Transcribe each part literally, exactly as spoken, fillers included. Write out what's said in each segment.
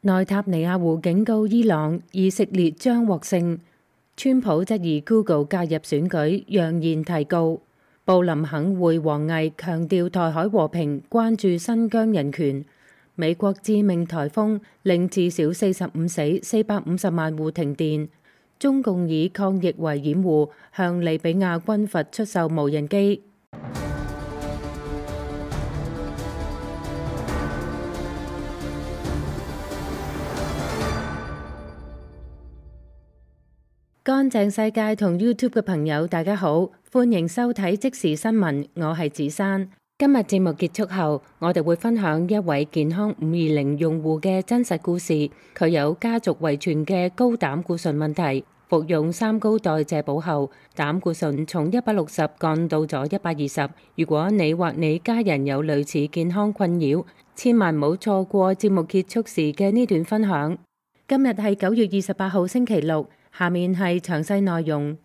內塔尼亞胡警告伊朗，以色列將獲勝。川普質疑 Google 介入選舉，揚言提告。布林肯會王毅，強調台海和平，關注新疆人權。美國致命颱風令至少四十五死，四百五十萬戶停電。中共以抗疫為掩護，向利比亞軍閥出售無人機。乾淨世界同 YouTube 嘅朋友，大家好，歡迎收睇即時新聞，我係子珊。今日節目結束後，我哋會分享一位健康五二零用戶嘅真實故事。佢有家族遺傳嘅高膽固醇問題，服用三高代謝補後，膽固醇從一百六十降到咗一百二十。如果你或你家人有類似健康困擾，千萬唔好錯過節目結束時嘅呢段分享。今日係九月二十八號星期六。下面係詳細內容。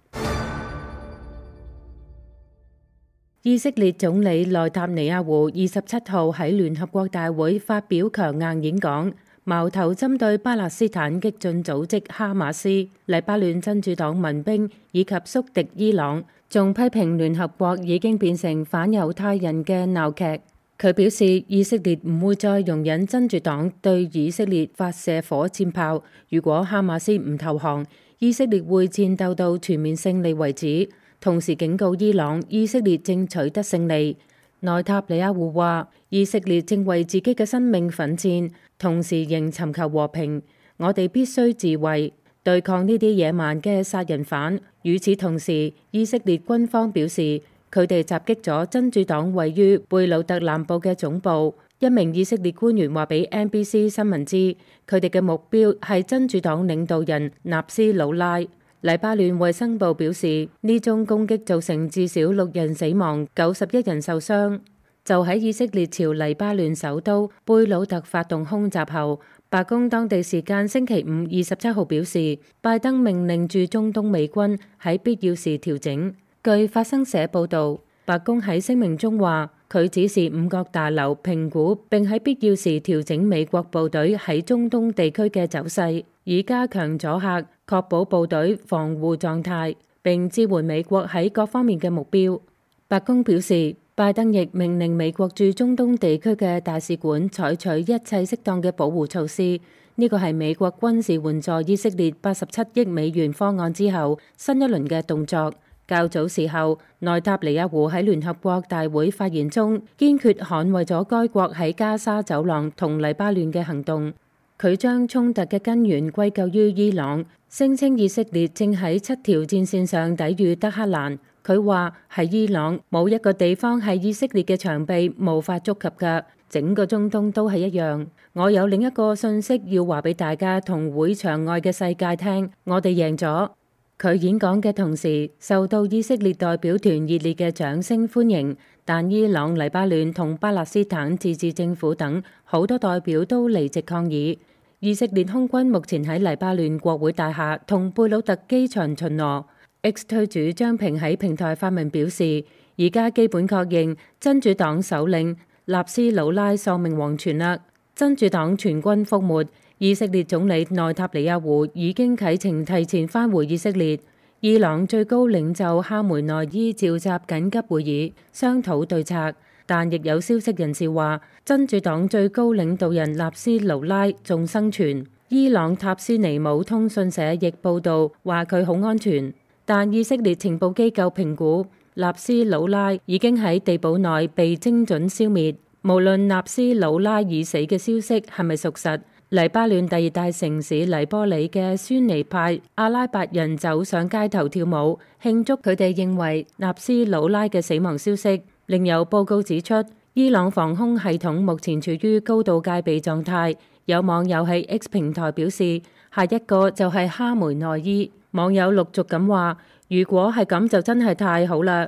以色列總理內塔尼亞胡二十七號喺聯合國大會發表強硬演講，矛頭針對巴勒斯坦激進組織哈馬斯、黎巴嫩真主黨民兵以及宿敵伊朗，仲批評聯合國已經變成反猶太人嘅鬧劇。佢表示，以色列唔會再容忍真主黨對以色列發射火箭炮，如果哈馬斯唔投降，以色列會戰鬥到全面勝利為止。同時警告伊朗，以色列正取得勝利。內塔尼亞胡話，以色列正為自己嘅生命奮戰，同時仍尋求和平。我哋必須自衛，對抗呢啲野蠻嘅殺人犯。與此同時，以色列軍方表示，佢哋襲擊咗真主黨位於貝魯特南部嘅總部。一名以色列官員話俾 N B C 新聞知，佢哋嘅目標係真主黨領導人納斯魯拉。黎巴嫩衛生部表示，呢宗攻擊造成至少六人死亡，九十一人受傷。就喺以色列朝黎巴嫩首都貝魯特發動空襲後，白宮當地時間星期五二十七號表示，拜登命令駐中東美軍喺必要時調整。據法新社報導，白宮喺聲明中話，佢指示五角大樓評估並喺必要時調整美國部隊喺中東地區嘅走勢，以加強阻嚇，確保部隊防護狀態，並支援美國喺各方面嘅目標。白宮表示，拜登亦命令美國駐中東地區嘅大使館採取一切適當嘅保護措施。呢個係美國軍事援助以色列八十七億美元方案之後新一輪嘅動作。較早時候，內塔尼亞胡喺聯合國大會發言中，堅決捍衛咗該國喺加沙走廊同黎巴嫩嘅行動。佢將衝突嘅根源歸咎於伊朗，聲稱以色列正喺七條戰線上抵禦德黑蘭。佢話喺伊朗冇一個地方係以色列嘅長臂無法觸及㗎，整個中東都係一樣。我有另一個訊息要話俾大家同會場外嘅世界聽，我哋贏咗。佢演講嘅同時，受到以色列代表團熱烈嘅掌聲歡迎，但伊朗、黎巴嫩同巴勒斯坦自治政府等好多代表都離席抗議。以色列空軍目前喺黎巴嫩國會大廈同貝魯特機場巡邏。X 推主張平喺平台發文表示，而家基本確認真主黨首領納斯魯拉喪命黃泉啦，真主黨全軍覆沒。以色列總理內塔尼亞胡已經啟程提前返回以色列。伊朗最高領袖哈梅內伊召集緊急會議，商討對策，但亦有消息人士話，真主黨最高領導人納斯魯拉仲生存。伊朗塔斯尼姆通訊社亦報導話佢好安全，但以色列情報機構評估納斯魯拉已經喺地堡內被精準消滅。無論納斯魯拉已死嘅消息係咪屬實，黎巴嫩第二大城市黎波里嘅孫尼派阿拉伯人走上街頭跳舞，慶祝佢哋認為納斯魯拉嘅死亡消息。另有報告指出，伊朗防空系統目前處於高度戒備狀態。有網友喺 X 平台表示，下一個就係哈梅內伊。網友陸續咁話，如果係咁就真係太好啦。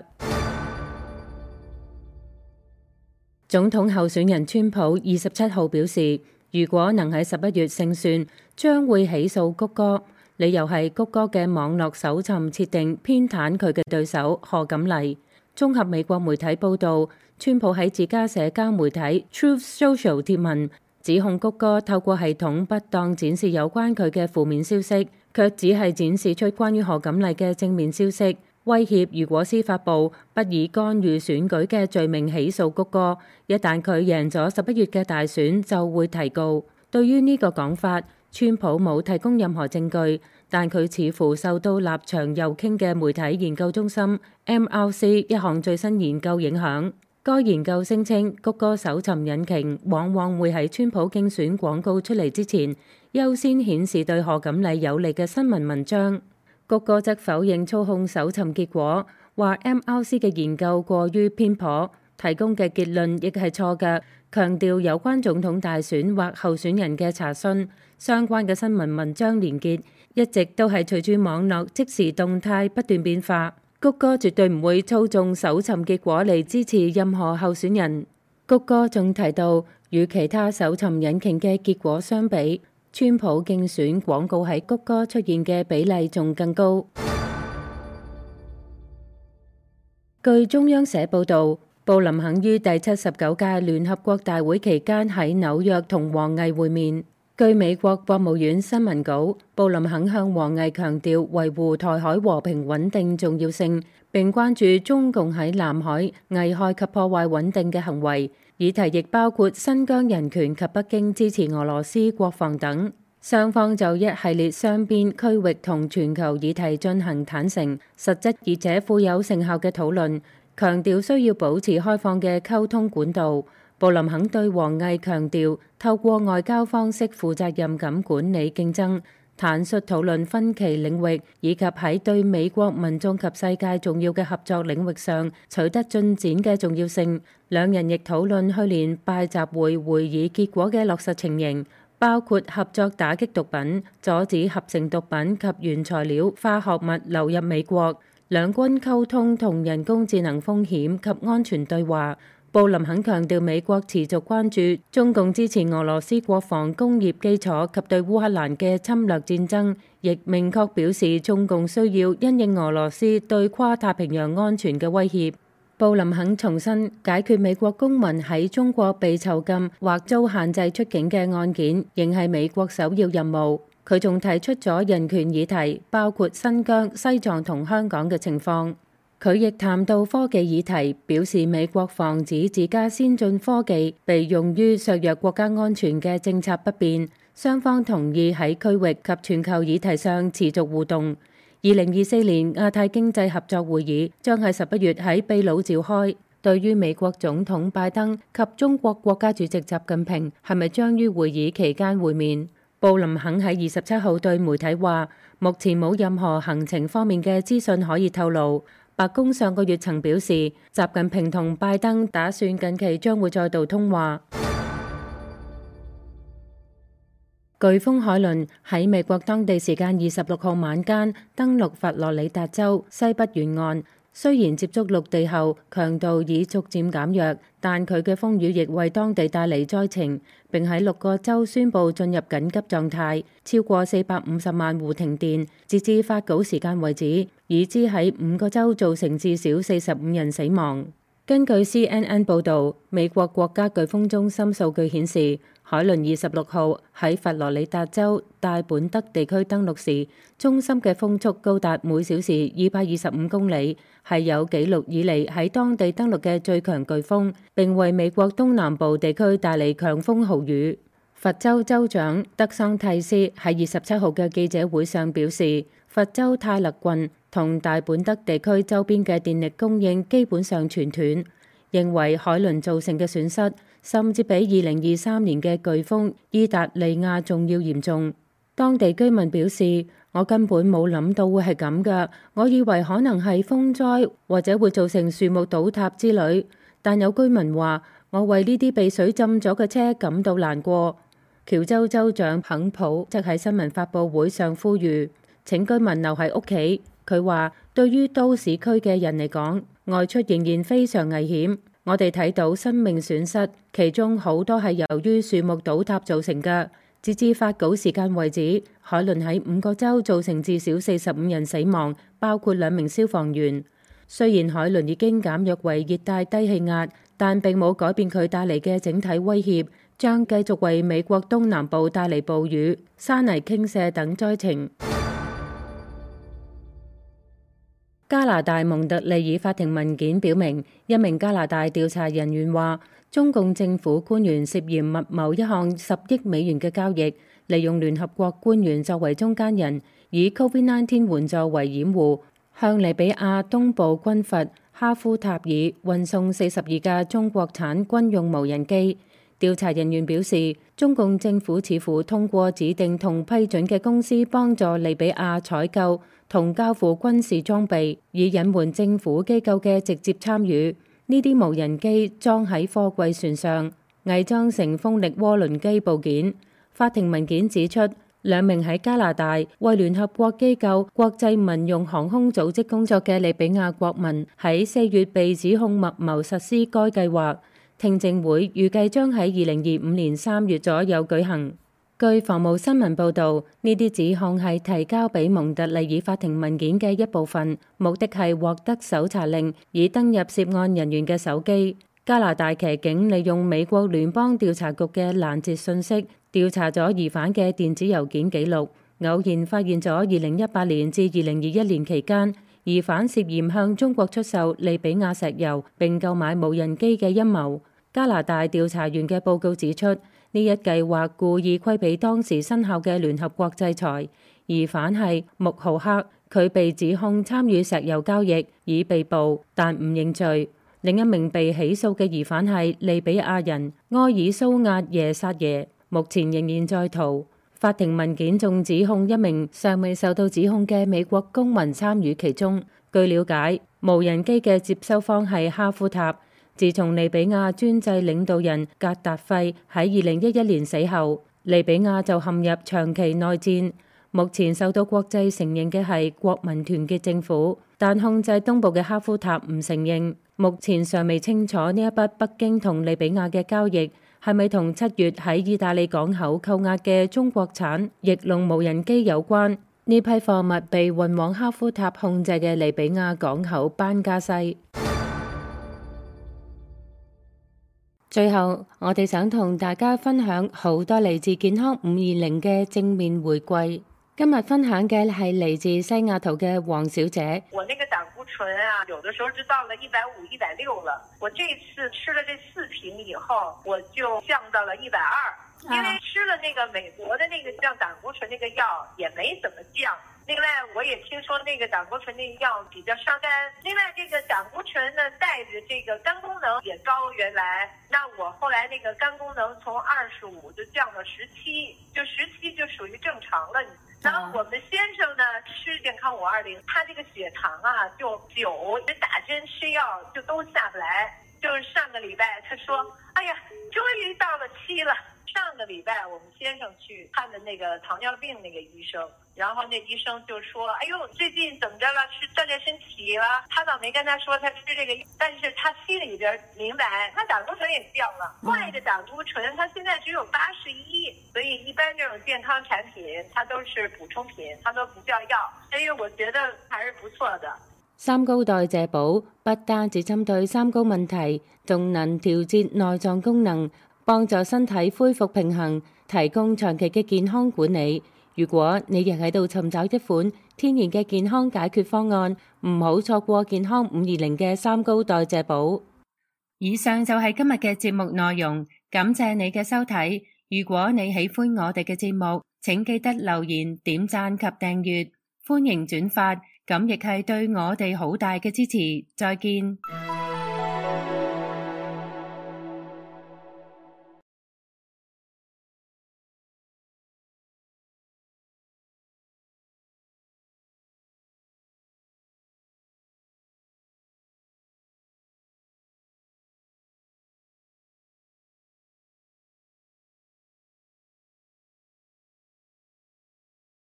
總統候選人川普二十七號表示，如果能喺十一月勝選，將會起訴谷歌，理由係谷歌嘅網絡搜尋設定偏袒佢嘅對手賀錦麗。綜合美國媒體報導，川普喺自家社交媒體 Truth Social 貼文， 指控谷歌透過系統不當展示有關佢嘅負面消息，卻只係展示出關於賀錦麗嘅正面消息，威脅如果司法部不以干預選舉嘅罪名起訴谷歌，一旦佢贏咗十一月嘅大選就會提告。對於呢個講法，川普冇提供任何證據，但佢似乎受到立場右傾嘅媒體研究中心 M R C 一項最新研究影響。該研究聲稱，谷歌搜尋引擎往往會喺川普競選廣告出嚟之前，優先顯示對賀錦麗有利嘅新聞文章。谷歌則否認操控搜尋結果，話 M R C 嘅研究過於偏頗，提供嘅結論亦係錯嘅，強調有關總統大選或候選人嘅查詢相關嘅新聞文章連結一直都係隨住網絡即時動態不斷變化。谷歌絕對唔會操縱搜尋結果嚟支持任何候選人。谷歌仲提到，與其他搜尋引擎嘅結果相比，川普競選廣告喺谷歌出現嘅比例仲更高。據中央社報導，布林肯於第七十九屆聯合國大會期間喺紐約同王毅會面。據美國國務院新聞稿，布林肯向王毅強調維護台海和平穩定重要性，並關注中共喺南海危害及破壞穩定嘅行為。議題亦包括新疆人權及北京支持俄羅斯國防等。雙方就一系列雙邊、區域同全球議題進行坦誠、實質而且富有成效嘅討論，強調需要保持開放嘅溝通管道。布林肯對王毅強調，透過外交方式負責任咁管理競爭，坦率討論分歧領域，以及喺對美國民眾及世界重要嘅合作領域上取得進展嘅重要性。兩人亦討論去年拜習會會議結果嘅落實情形，包括合作打擊毒品、阻止合成毒品及原材料化學物流入美國、兩軍溝通同人工智能風險及安全對話。布林肯強調美國持續關注中共支持俄羅斯國防工業基礎及對烏克蘭嘅侵略戰爭，亦明確表示中共需要因應俄羅斯對跨太平洋安全嘅威脅。布林肯重申，解決美國公民喺中國被囚禁或遭限制出境嘅案件，仍係美國首要任務。佢仲提出咗人權議題，包括新疆、西藏同香港嘅情況。佢亦談到科技議題，表示美國防止自家先進科技被用於削弱國家安全嘅政策不變。雙方同意喺區域及全球議題上持續互動。二零二四年亞太經濟合作會議將喺十一月喺秘魯召開。對於美國總統拜登及中國國家主席習近平係咪將於會議期間會面，布林肯喺二十七號對媒體話，目前冇任何行程方面嘅資訊可以透露。白宮上個月曾表示，習近平同拜登打算近期將會再度通話。颶風海倫喺美國當地時間二十六號晚間登陸佛羅里達州西北沿岸，雖然接觸陸地後強度已逐漸減弱，但佢嘅風雨亦為當地帶嚟災情，並喺六個州宣布進入緊急狀態，超過四百五十萬戶停電。截至發稿時間為止，已知喺五個州造成至少四十五人死亡。根據 C N N 報導，美國國家颶風中心數據顯示，海倫二十六號喺佛羅里達州大本德地區登陸時，中心嘅風速高達每小時二百二十五公里，係有紀錄以嚟喺當地登陸嘅最強颶風，並為美國東南部地區帶嚟強風豪雨。佛州州長德桑蒂斯喺二十七號嘅記者會上表示，佛州泰勒郡同大本德地區周邊嘅電力供應基本上全斷，認為海倫造成嘅損失甚至比二零二三年嘅颶風伊達利亞仲要嚴重。當地居民表示，我根本冇諗到會係咁㗎，我以為可能係風災或者會造成樹木倒塌之類，但有居民話，我為呢啲被水浸咗嘅車感到難過。喬州州長肯普則喺新聞發佈會上呼籲，請居民留喺屋企。佢話，對於都市區嘅人嚟講，外出仍然非常危險。我哋睇到生命損失，其中好多係由於樹木倒塌造成嘅。截至發稿時間為止，海倫喺五個州造成至少四十五人死亡，包括兩名消防員。雖然海倫已經減弱為熱帶低氣壓，但並冇改變佢帶嚟嘅整體威脅。 將繼續為美國東南部帶嚟暴雨、山泥傾瀉等災情。加拿大蒙特利爾法庭文件表明，一名加拿大調查人員話，中共政府官員涉嫌密謀一項十億美元嘅交易，利用聯合國官員作為中間人，以 COVID 十九 援助為掩護，向利比亞東部軍閥哈夫塔爾運送四十二架中國產軍用無人機。調查人員表示，中共政府似乎通過指定同批准嘅公司幫助利比亞採購同交付軍事裝備，以隱瞞政府機構嘅直接參與。呢啲無人機裝喺貨櫃船上，偽裝成風力渦輪機部件。法庭文件指出，兩名喺加拿大為聯合國機構國際民用航空組織工作嘅利比亞國民喺四月被指控密謀實施該計劃。聽證會預計將喺二零二五年三月左右舉行。據防務新聞報導，呢啲指控係提交俾蒙特利爾法庭文件嘅一部分，目的係獲得搜查令，以登入涉案人員嘅手機。加拿大騎警利用美國聯邦調查局嘅攔截信息，調查咗疑犯嘅電子郵件記錄，偶然發現咗二零一八年至二零二一年期間，疑犯涉嫌向中國出售利比亞石油並購買無人機嘅陰謀。加拿大調查員嘅報告指出，呢一計劃故意規避當時生效嘅聯合國制裁。疑犯係穆豪克，佢被指控參與石油交易，已被捕，但唔認罪。另一名被起訴嘅疑犯係利比亞人埃爾蘇亞耶薩耶，目前仍然在逃。法庭文件仲指控一名尚未受到指控嘅美國公民參與其中。據了解，無人機嘅接收方係哈夫塔。自從利比亞專制領導人格達費喺二零一一年死後，利比亞就陷入長期內戰。目前受到國際承認嘅係國民團結政府，但控制東部嘅哈夫塔唔承認。目前尚未清楚呢一筆北京同利比亞嘅交易係咪同七月喺意大利港口扣押嘅中國產翼龍無人機有關。呢批貨物被運往哈夫塔控制嘅利比亞港口班加西。最後，我哋想同大家分享好多嚟自健康五二零嘅正面回饋。今日分享嘅係嚟自西雅圖嘅黃小姐。 我那個膽固醇啊，有的時候就到了一百五、一百六了。我這次吃了這四瓶以後，我就降到了一百二。因為吃了那個美國的那個降膽固醇那個藥，也沒怎麼降。另外，我也聽說那個膽固醇那個藥比較傷肝。另外，這個膽固醇呢帶着這個肝功能也高，原來，那我後來那個肝功能從二十五就降到十七，就十七就屬於正常了。然後我們先生呢吃健康五二零，他這個血糖啊就九，打針吃藥就都下不來。就是上個禮拜他說，哎呀，終於到了七了。上個禮拜我們先生去看的那個糖尿病那個醫生，然後那醫生就說，哎呦，最近怎麼着了？是鍛鍊身體了？他倒沒跟他說他吃這個，但是他心裏邊明白，他膽固醇也降了。壞的膽固醇，他現在只有八十一，所以一般這種健康產品，它都是補充品，它都不叫藥。所以我覺得還是不錯的。 三高代謝寶不單只針對三高問題，仲能調節內臟功能，幫助身體恢復平衡，提供長期嘅健康管理。如果你亦喺度尋找一款天然嘅健康解決方案，唔好錯過健康五二零嘅三高代謝寶。以上就係今日嘅節目內容，感謝你嘅收睇。如果你喜歡我哋嘅節目，請記得留言、點讚及訂閱，歡迎轉發，咁亦係對我哋好大嘅支持。再見。